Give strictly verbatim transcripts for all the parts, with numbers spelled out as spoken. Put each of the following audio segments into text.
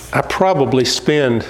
I probably spend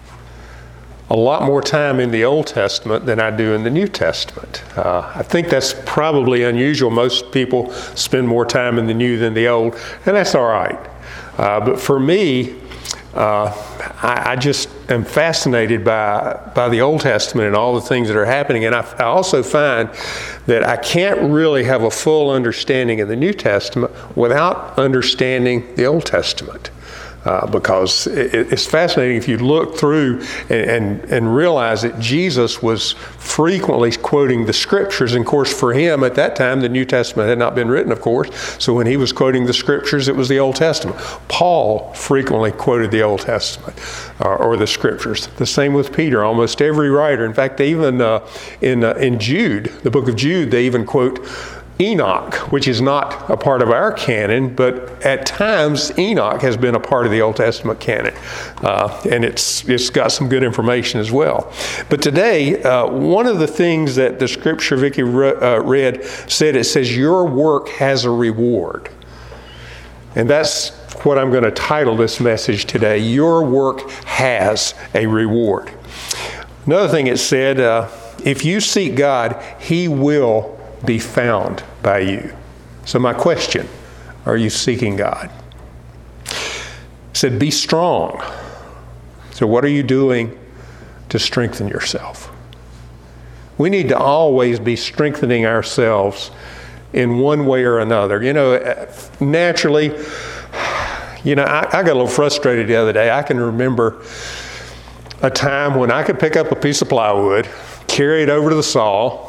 a lot more time in the Old Testament than I do in the New Testament. Uh, I think that's probably unusual. Most people spend more time in the New than the Old, and that's all right. Uh, but for me, uh, I, I just am fascinated by by the Old Testament and all the things that are happening. And I, I also find that I can't really have a full understanding of the New Testament without understanding the Old Testament. Uh, because it, it's fascinating if you look through and, and, and realize that Jesus was frequently quoting the Scriptures. And of course, for him at that time, the New Testament had not been written, of course. So when he was quoting the Scriptures, it was the Old Testament. Paul frequently quoted the Old Testament uh, or the Scriptures. The same with Peter. Almost every writer. In fact, they even uh, in uh, in Jude, the book of Jude, they even quote Enoch, which is not a part of our canon, but at times Enoch has been a part of the Old Testament canon, uh, and it's it's got some good information as well. But today, uh, one of the things that the scripture Vicki re- uh, read said, it says, your work has a reward. And that's what I'm going to title this message today, Your Work Has a Reward. Another thing it said, uh, if you seek God, He will be found by you. So my question, are you seeking God? It said, be strong. So what are you doing to strengthen yourself? We need to always be strengthening ourselves in one way or another. You know, naturally, you know, I, I got a little frustrated the other day. I can remember a time when I could pick up a piece of plywood, carry it over to the saw,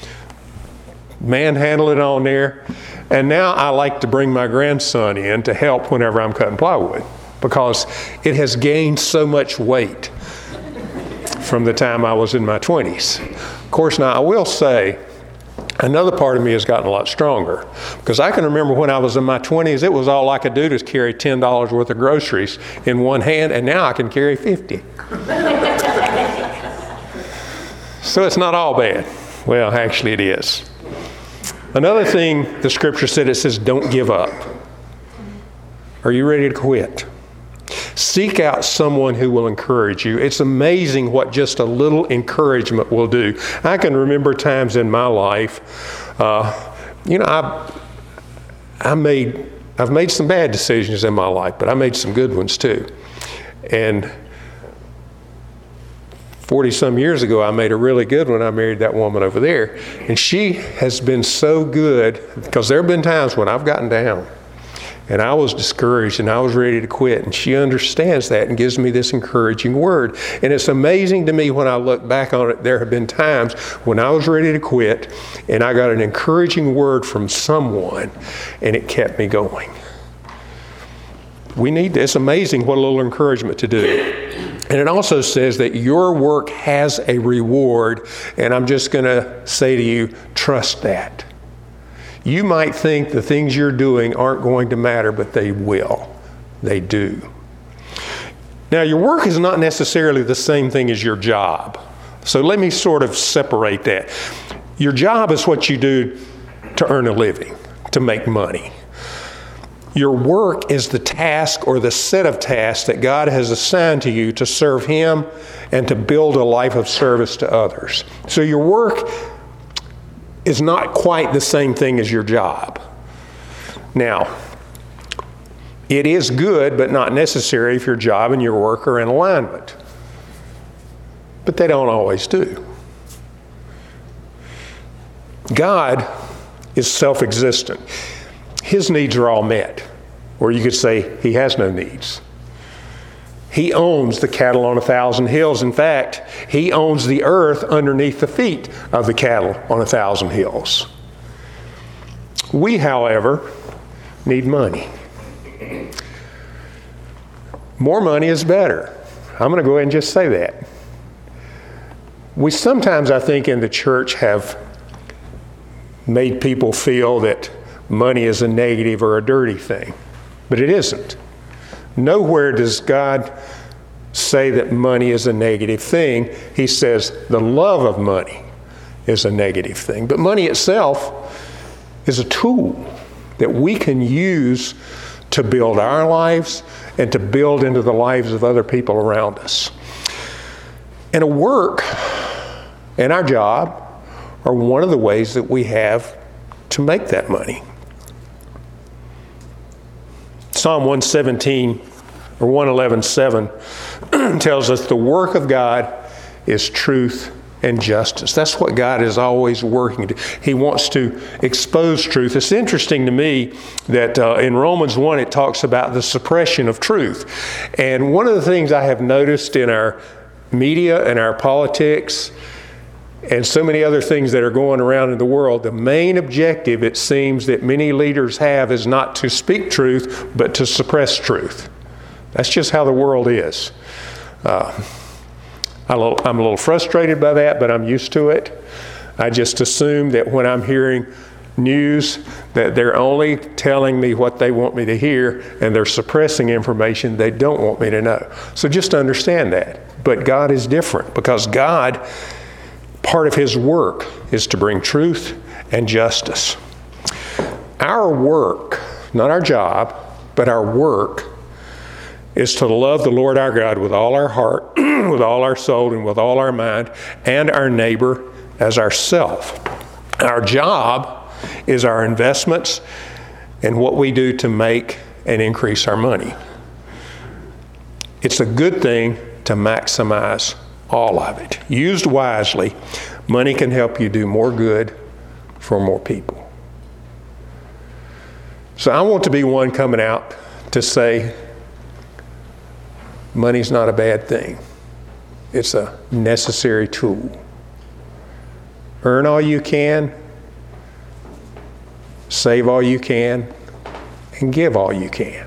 manhandle it on there, and now I like to bring my grandson in to help whenever I'm cutting plywood because it has gained so much weight from the time I was in my twenties. Of course, now I will say another part of me has gotten a lot stronger because I can remember when I was in my twenties, it was all I could do to carry ten dollars worth of groceries in one hand, and now I can carry fifty. So it's not all bad. Well, actually it is. Another thing the scripture said, it says, don't give up. Are you ready to quit? Seek out someone who will encourage you. It's amazing what just a little encouragement will do. I can remember times in my life, uh, you know, I, I made, I've made some bad decisions in my life, but I made some good ones too. And forty-some years ago, I made a really good one. I married that woman over there. And she has been so good, because there have been times when I've gotten down and I was discouraged and I was ready to quit. And she understands that and gives me this encouraging word. And it's amazing to me when I look back on it, there have been times when I was ready to quit and I got an encouraging word from someone and it kept me going. We need, it's amazing what a little encouragement to do. And it also says that your work has a reward, and I'm just going to say to you, trust that. You might think the things you're doing aren't going to matter, but they will. They do. Now, your work is not necessarily the same thing as your job. So let me sort of separate that. Your job is what you do to earn a living, to make money. Your work is the task or the set of tasks that God has assigned to you to serve Him and to build a life of service to others. So your work is not quite the same thing as your job. Now, it is good, but not necessary if your job and your work are in alignment. But they don't always do. God is self-existent. His needs are all met. Or you could say He has no needs. He owns the cattle on a thousand hills. In fact, He owns the earth underneath the feet of the cattle on a thousand hills. We, however, need money. More money is better. I'm going to go ahead and just say that. We sometimes, I think, in the church have made people feel that money is a negative or a dirty thing, but it isn't. Nowhere does God say that money is a negative thing. He says the love of money is a negative thing. But money itself is a tool that we can use to build our lives and to build into the lives of other people around us. And a work and our job are one of the ways that we have to make that money. Psalm one seventeen or one eleven seven tells us the work of God is truth and justice. That's what God is always working to. He wants to expose truth. It's interesting to me that uh, in Romans one it talks about the suppression of truth. And one of the things I have noticed in our media and our politics and so many other things that are going around in the world, the main objective, it seems, that many leaders have is not to speak truth, but to suppress truth. That's just how the world is. Uh, I'm a little frustrated by that, but I'm used to it. I just assume that when I'm hearing news that they're only telling me what they want me to hear and they're suppressing information they don't want me to know. So just understand that. But God is different, because God, part of His work is to bring truth and justice. Our work, not our job, but our work is to love the Lord our God with all our heart, with all our soul, and with all our mind, and our neighbor as ourself. Our job is our investments and what we do to make and increase our money. It's a good thing to maximize all of it. Used wisely, money can help you do more good for more people. So I want to be one coming out to say, money's not a bad thing. It's a necessary tool. Earn all you can, save all you can, and give all you can.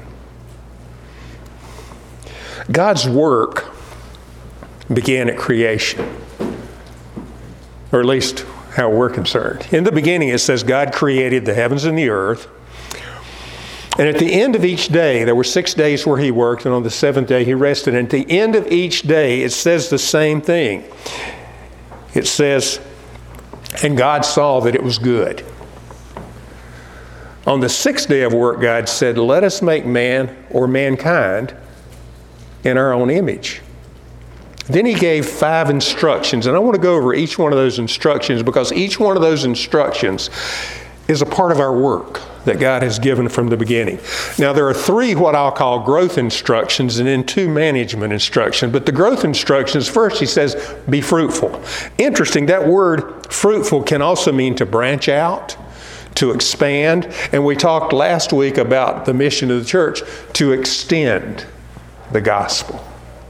God's work began at creation, or at least how we're concerned. In the beginning, it says God created the heavens and the earth. And at the end of each day, there were six days where He worked, and on the seventh day He rested. And at the end of each day, it says the same thing. It says, and God saw that it was good. On the sixth day of work, God said, let us make man or mankind in our own image. Then He gave five instructions, and I want to go over each one of those instructions, because each one of those instructions is a part of our work that God has given from the beginning. Now, there are three what I'll call growth instructions and then two management instructions. But the growth instructions, first He says, be fruitful. Interesting, that word fruitful can also mean to branch out, to expand. And we talked last week about the mission of the church, to extend the gospel.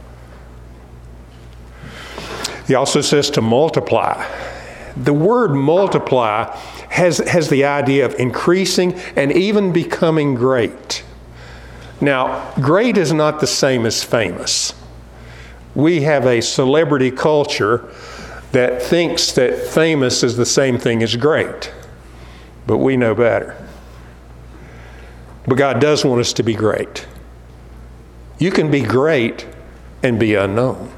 He also says to multiply. The word multiply has, has the idea of increasing and even becoming great. Now, great is not the same as famous. We have a celebrity culture that thinks that famous is the same thing as great. But we know better. But God does want us to be great. You can be great and be unknown.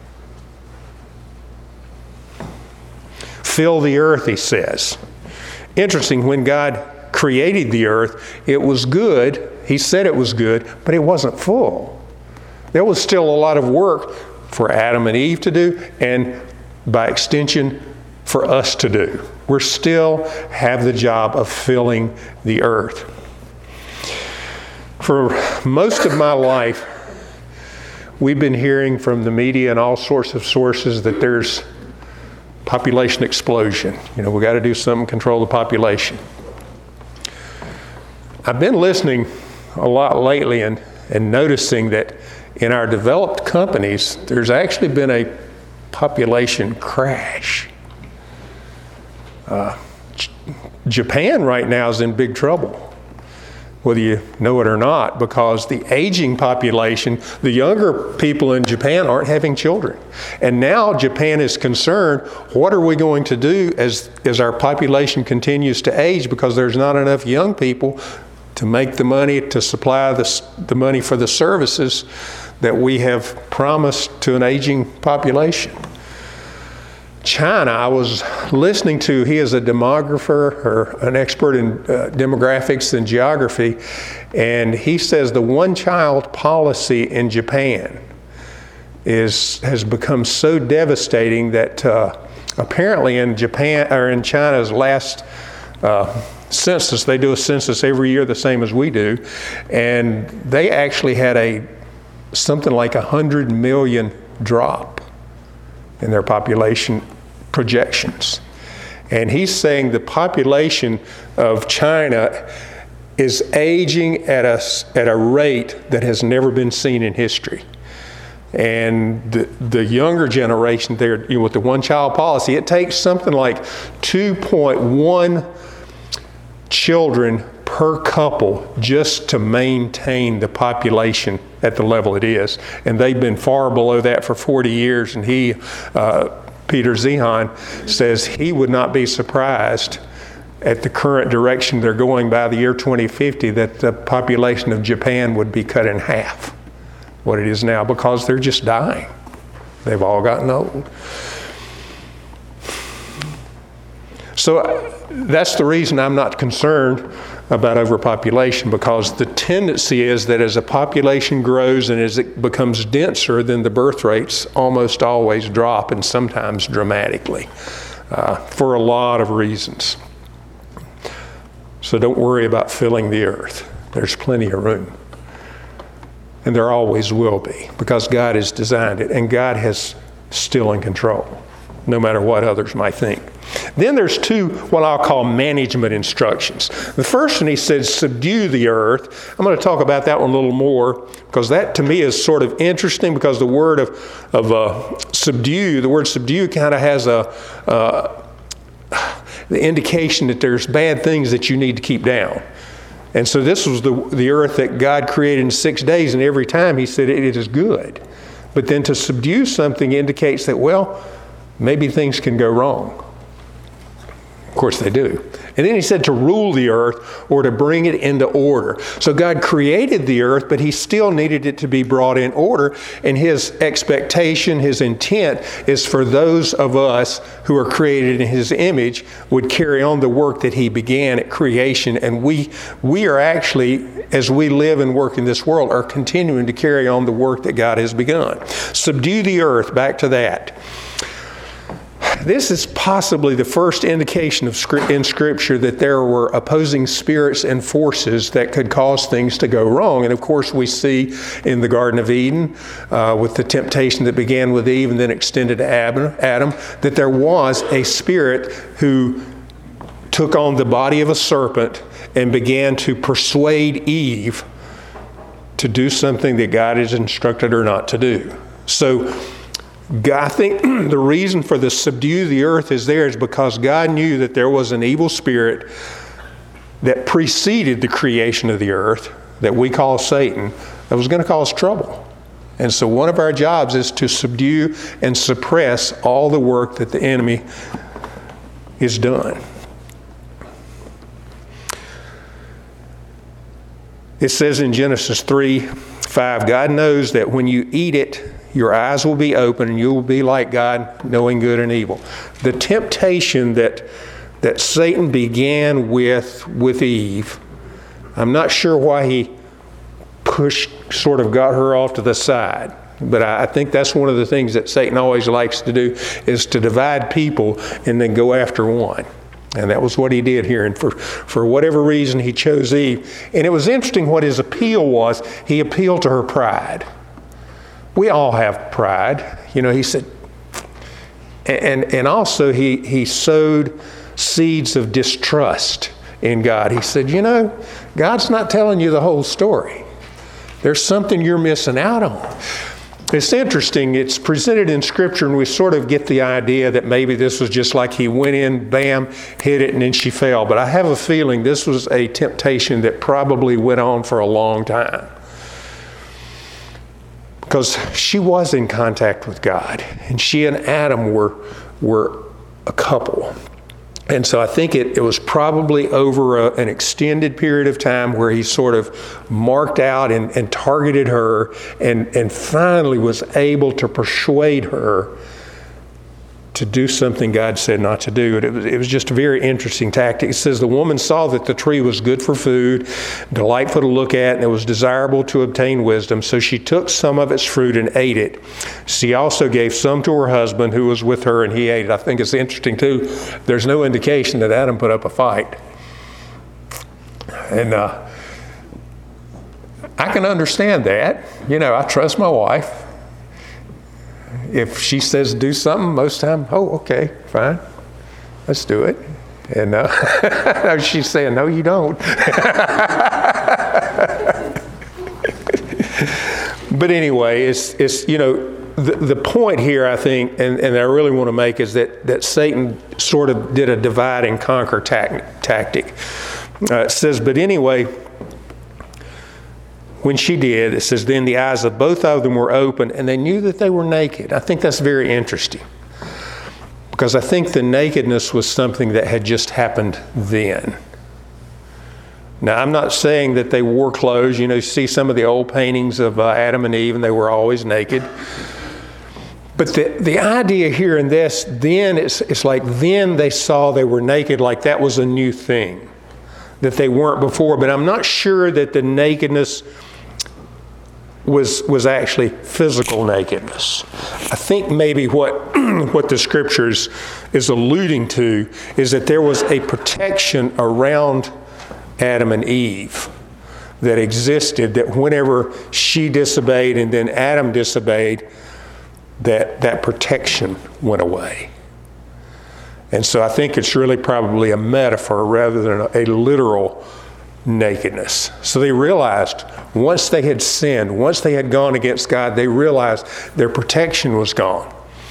Fill the earth, He says. Interesting, when God created the earth, it was good. He said it was good, but it wasn't full. There was still a lot of work for Adam and Eve to do, and by extension, for us to do. We still have the job of filling the earth. For most of my life, we've been hearing from the media and all sorts of sources that there's population explosion. You know, we got to do something to control the population. I've been listening a lot lately and, and noticing that in our developed companies, there's actually been a population crash. Uh, J- Japan right now is in big trouble, whether you know it or not, because the aging population, the younger people in Japan aren't having children. And now Japan is concerned, what are we going to do as, as our population continues to age, because there's not enough young people to make the money to supply the, the money for the services that we have promised to an aging population. China, I was listening to, he is a demographer or an expert in uh, demographics and geography, and he says the one-child policy in Japan is has become so devastating that uh, apparently in Japan or in China's last uh, census, they do a census every year the same as we do, and they actually had a something like a hundred million drop in their population projections. And he's saying the population of China is aging at a, at a rate that has never been seen in history. And the, the younger generation there, you know, with the one-child policy, it takes something like two point one children per couple just to maintain the population at the level it is. And they've been far below that for forty years. And he, uh, Peter Zeihan, says he would not be surprised at the current direction they're going by the year twenty fifty that the population of Japan would be cut in half what it is now, because they're just dying. They've all gotten old. So uh, that's the reason I'm not concerned about overpopulation, because the tendency is that as a population grows and as it becomes denser, then the birth rates almost always drop, and sometimes dramatically, uh, for a lot of reasons. So don't worry about filling the earth. There's plenty of room. And there always will be, because God has designed it, and God has still in control, no matter what others might think. Then there's two, what I'll call management instructions. The first one, he said, subdue the earth. I'm going to talk about that one a little more, because that to me is sort of interesting, because the word of, of uh, subdue, the word subdue kind of has a, uh, the indication that there's bad things that you need to keep down. And so this was the, the earth that God created in six days, and every time he said it, it is good. But then to subdue something indicates that, well, maybe things can go wrong. Of course they do. And then he said to rule the earth, or to bring it into order. So God created the earth, but he still needed it to be brought in order. And his expectation, his intent is for those of us who are created in his image would carry on the work that he began at creation. And we, we are actually, as we live and work in this world, are continuing to carry on the work that God has begun. Subdue the earth, back to that. This is possibly the first indication of script, in Scripture that there were opposing spirits and forces that could cause things to go wrong. And of course we see in the Garden of Eden, uh, with the temptation that began with Eve and then extended to Adam, Adam, that there was a spirit who took on the body of a serpent and began to persuade Eve to do something that God has instructed her not to do. So God, I think the reason for the subdue the earth is there is because God knew that there was an evil spirit that preceded the creation of the earth that we call Satan that was going to cause trouble. And so one of our jobs is to subdue and suppress all the work that the enemy has done. It says in Genesis three five, God knows that when you eat it, your eyes will be open and you will be like God, knowing good and evil. The temptation that that Satan began with with Eve, I'm not sure why he pushed, sort of got her off to the side. But I, I think that's one of the things that Satan always likes to do, is to divide people and then go after one. And that was what he did here. And for, for whatever reason, he chose Eve. And it was interesting what his appeal was. He appealed to her pride. We all have pride. You know, he said, and and also he, he sowed seeds of distrust in God. He said, you know, God's not telling you the whole story. There's something you're missing out on. It's interesting. It's presented in Scripture, and we sort of get the idea that maybe this was just like he went in, bam, hit it, and then she fell. But I have a feeling this was a temptation that probably went on for a long time, because she was in contact with God, and she and Adam were were a couple. And so I think it, it was probably over a, an extended period of time where he sort of marked out and, and targeted her, and, and finally was able to persuade her to do something God said not to do. It was, it was just a very interesting tactic. It says, the woman saw that the tree was good for food, delightful to look at, and it was desirable to obtain wisdom. So she took some of its fruit and ate it. She also gave some to her husband who was with her, and he ate it. I think it's interesting, too. There's no indication that Adam put up a fight. And uh, I can understand that. You know, I trust my wife. If she says do something, most time, oh, okay, fine, let's do it. And uh, she's saying, no, you don't. But anyway, it's, it's you know, the, the point here, I think, and, and I really want to make is that, that Satan sort of did a divide and conquer tac- tactic. Uh, it says, but anyway, when she did, it says, then the eyes of both of them were open and they knew that they were naked. I think that's very interesting because I think the nakedness was something that had just happened then. Now, I'm not saying that they wore clothes. You know, you see some of the old paintings of uh, Adam and Eve and they were always naked. But the, the idea here in this, then, it's, it's like then they saw they were naked, like that was a new thing that they weren't before. But I'm not sure that the nakedness was was actually physical nakedness. I think maybe what what the scriptures is alluding to is that there was a protection around Adam and Eve that existed, that whenever she disobeyed and then Adam disobeyed, that that protection went away. And so I think it's really probably a metaphor rather than a, a literal nakedness. So they realized once they had sinned, once they had gone against God, they realized their protection was gone.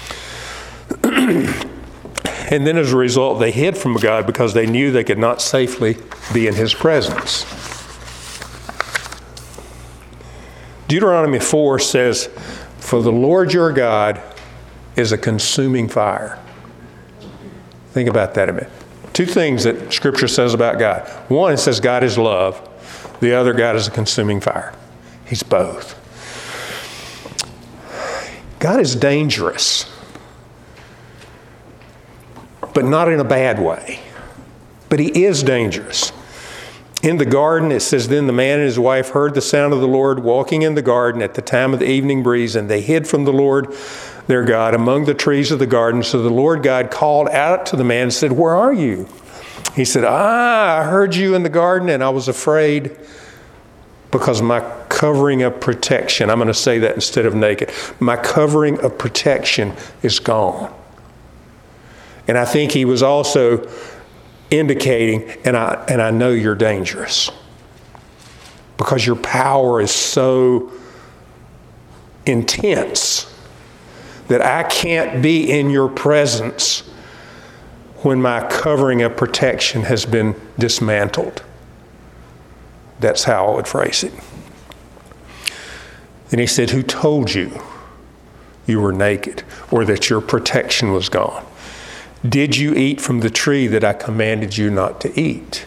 And then as a result, they hid from God because they knew they could not safely be in His presence. Deuteronomy four says, for the Lord your God is a consuming fire. Think about that a minute. Two things that Scripture says about God. One, it says God is love. The other, God is a consuming fire. He's both. God is dangerous, but not in a bad way. But He is dangerous. In the garden, it says, then the man and his wife heard the sound of the Lord walking in the garden at the time of the evening breeze, and they hid from the Lord their God among the trees of the garden. So the Lord God called out to the man and said, where are you? He said, ah, I heard you in the garden and I was afraid because my covering of protection, I'm going to say that instead of naked, my covering of protection is gone. And I think he was also indicating, and I, and I know you're dangerous because your power is so intense that I can't be in your presence when my covering of protection has been dismantled. That's how I would phrase it. And he said, who told you you were naked or that your protection was gone? Did you eat from the tree that I commanded you not to eat?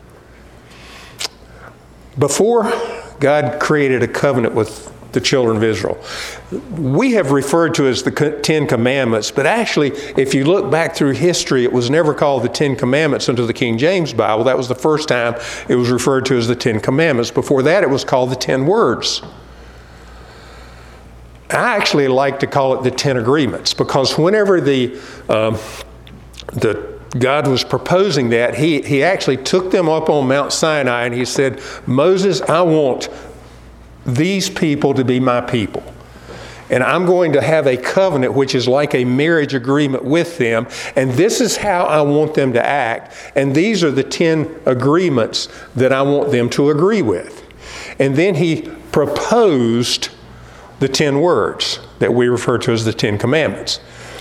Before God created a covenant with the children of Israel, we have referred to as the Ten Commandments, but actually, if you look back through history, it was never called the Ten Commandments until the King James Bible. That was the first time it was referred to as the Ten Commandments. Before that, it was called the Ten Words. I actually like to call it the Ten Agreements because whenever the um, the God was proposing that, he, he actually took them up on Mount Sinai and he said, Moses, I want these people to be my people. And I'm going to have a covenant which is like a marriage agreement with them. And this is how I want them to act. And these are the ten agreements that I want them to agree with. And then he proposed the ten words that we refer to as the Ten Commandments.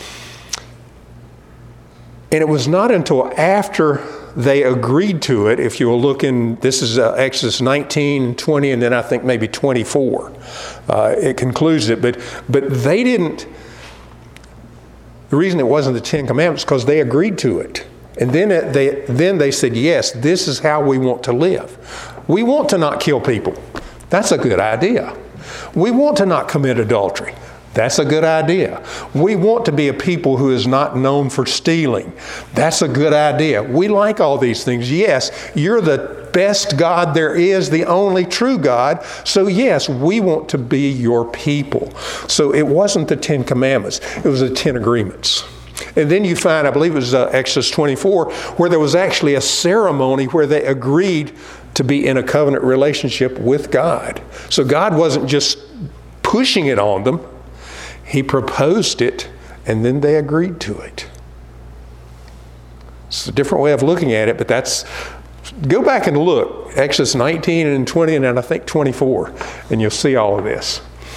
And it was not until after they agreed to it, if you will look in, this is uh, Exodus nineteen, twenty, and then I think maybe twenty-four. Uh, it concludes it, but but they didn't, the reason it wasn't the Ten Commandments is because they agreed to it. And then it, they then they said, yes, this is how we want to live. We want to not kill people. That's a good idea. We want to not commit adultery. That's a good idea. We want to be a people who is not known for stealing. That's a good idea. We like all these things. Yes, you're the best God there is, the only true God. So yes, we want to be your people. So it wasn't the Ten Commandments. It was the Ten Agreements. And then you find, I believe it was uh, Exodus twenty-four, where there was actually a ceremony where they agreed to be in a covenant relationship with God. So God wasn't just pushing it on them. He proposed it, and then they agreed to it. It's a different way of looking at it, but that's, go back and look, Exodus nineteen and twenty, and then I think twenty-four, and you'll see all of this.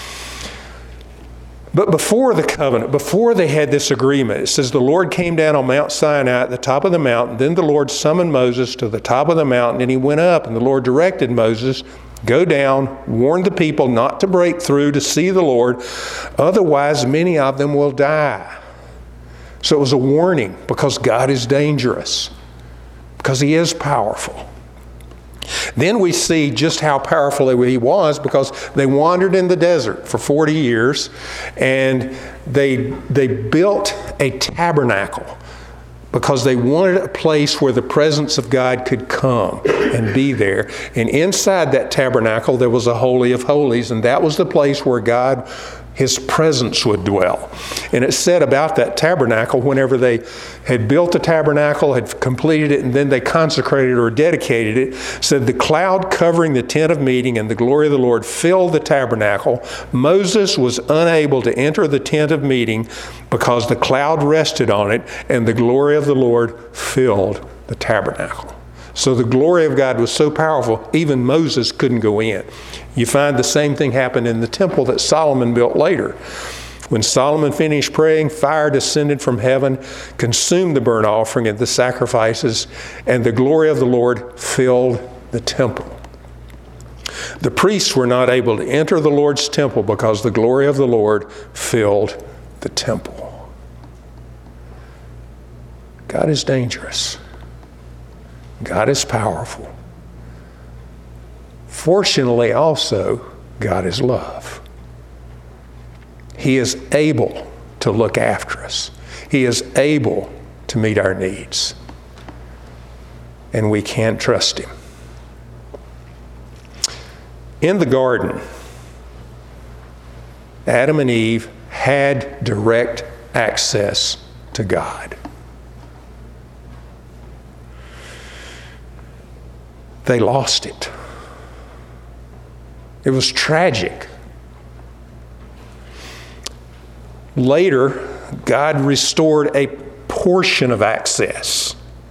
But before the covenant, before they had this agreement, it says the Lord came down on Mount Sinai at the top of the mountain. Then the Lord summoned Moses to the top of the mountain, and he went up, and the Lord directed Moses, go down, warn the people not to break through to see the Lord, otherwise many of them will die. So it was a warning, because God is dangerous, because he is powerful. Then we see just how powerful he was, because they wandered in the desert for forty years, and they, they built a tabernacle because they wanted a place where the presence of God could come and be there. And inside that tabernacle, there was a Holy of Holies, and that was the place where God, his presence would dwell. And it said about that tabernacle, whenever they had built the tabernacle, had completed it, and then they consecrated or dedicated it, said the cloud covering the tent of meeting and the glory of the Lord filled the tabernacle. Moses was unable to enter the tent of meeting because the cloud rested on it, and the glory of the Lord filled the tabernacle. So the glory of God was so powerful, even Moses couldn't go in. You find the same thing happened in the temple that Solomon built later. When Solomon finished praying, fire descended from heaven, consumed the burnt offering and the sacrifices, and the glory of the Lord filled the temple. The priests were not able to enter the Lord's temple because the glory of the Lord filled the temple. God is dangerous. God is powerful. Fortunately, also, God is love. He is able to look after us. He is able to meet our needs. And we can trust him. In the garden, Adam and Eve had direct access to God. They lost it. It was tragic. Later, God restored a portion of access.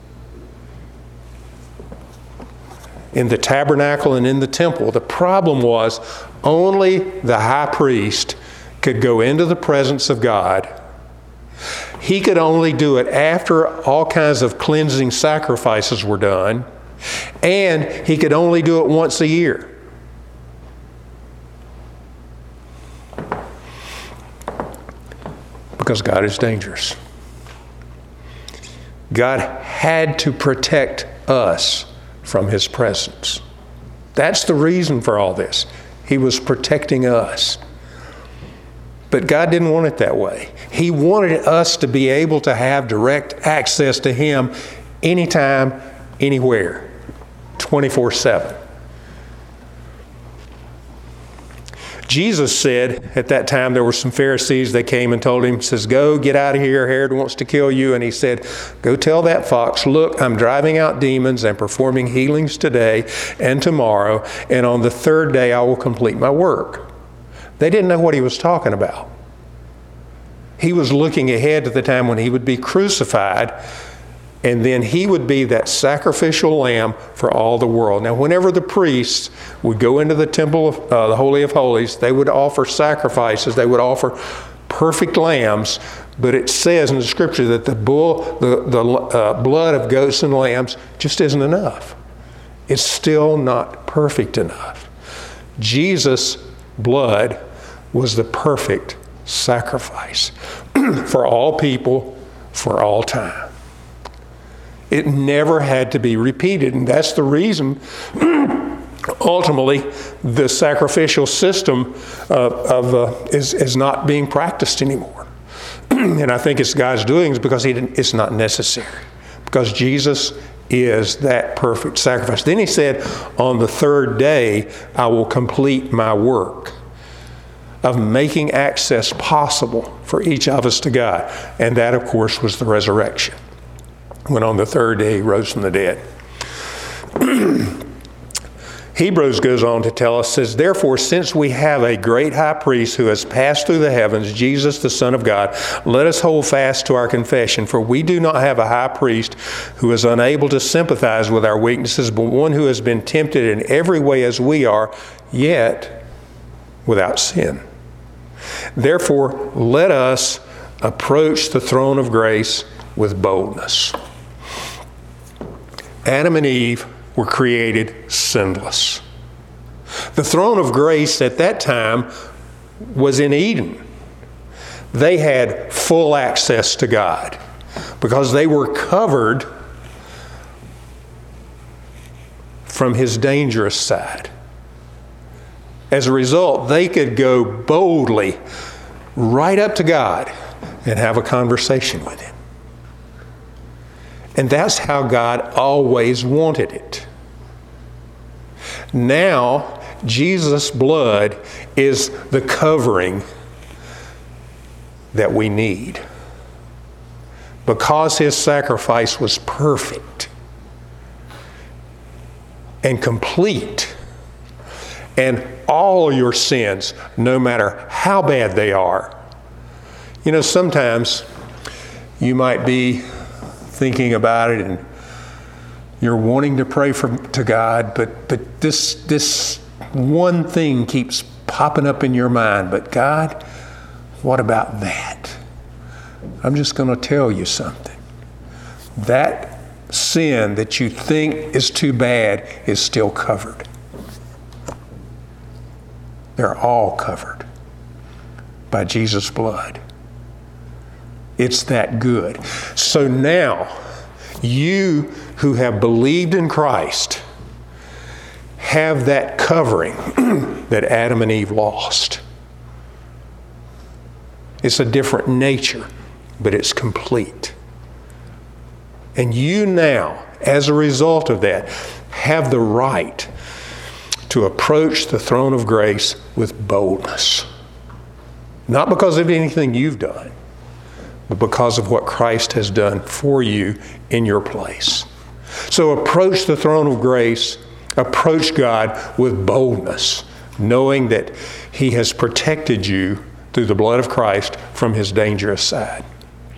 In the tabernacle and in the temple, the problem was only the high priest could go into the presence of God. He could only do it after all kinds of cleansing sacrifices were done. And he could only do it once a year. Because God is dangerous. God had to protect us from his presence. That's the reason for all this. He was protecting us. But God didn't want it that way. He wanted us to be able to have direct access to him anytime, anywhere, twenty-four seven. Jesus said at that time, there were some Pharisees, they came and told him, says, go, get out of here, Herod wants to kill you. And he said, go tell that fox, look, I'm driving out demons and performing healings today and tomorrow, and on the third day I will complete my work. They didn't know what he was talking about. He was looking ahead to the time when he would be crucified, and then he would be that sacrificial lamb for all the world. Now, whenever the priests would go into the temple of uh, the Holy of Holies, they would offer sacrifices. They would offer perfect lambs. But it says in the Scripture that the bull, the, the uh, blood of goats and lambs just isn't enough. It's still not perfect enough. Jesus' blood was the perfect sacrifice for all people, for all time. It never had to be repeated, and that's the reason ultimately, the sacrificial system uh, of uh, is, is not being practiced anymore. And I think it's God's doings because he didn't, it's not necessary. Because Jesus is that perfect sacrifice. Then he said, on the third day, I will complete my work of making access possible for each of us to God. And that, of course, was the resurrection, when on the third day he rose from the dead. Hebrews goes on to tell us, says, therefore, since we have a great high priest who has passed through the heavens, Jesus, the Son of God, let us hold fast to our confession. For we do not have a high priest who is unable to sympathize with our weaknesses, but one who has been tempted in every way as we are, yet without sin. Therefore, let us approach the throne of grace with boldness. Adam and Eve were created sinless. The throne of grace at that time was in Eden. They had full access to God because they were covered from his dangerous side. As a result, they could go boldly right up to God and have a conversation with him. And that's how God always wanted it. Now, Jesus' blood is the covering that we need. Because his sacrifice was perfect and complete, and all your sins, no matter how bad they are. You know, sometimes you might be thinking about it and you're wanting to pray for, to God, but but this this one thing keeps popping up in your mind. But God, what about that? I'm just going to tell you something. That sin that you think is too bad is still covered. They're all covered by Jesus' blood. It's that good. So now, you who have believed in Christ have that covering that Adam and Eve lost. It's a different nature, but it's complete. And you now, as a result of that, have the right to approach the throne of grace with boldness. Not because of anything you've done, but because of what Christ has done for you in your place. So approach the throne of grace, approach God with boldness, knowing that he has protected you through the blood of Christ from his dangerous side.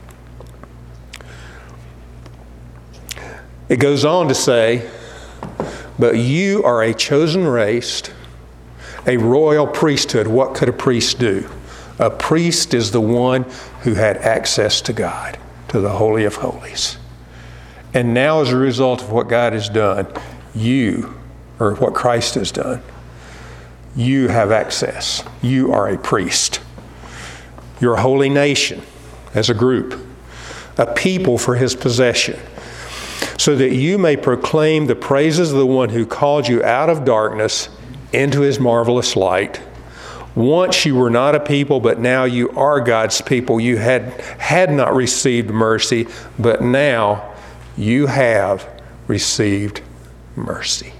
It goes on to say, but you are a chosen race, a royal priesthood. What could a priest do? A priest is the one who had access to God, to the Holy of Holies. And now, as a result of what God has done, you, or what Christ has done, you have access. You are a priest. You're a holy nation as a group, a people for his possession, so that you may proclaim the praises of the one who called you out of darkness into his marvelous light. Once you were not a people, but now you are God's people. You had, had not received mercy, but now you have received mercy.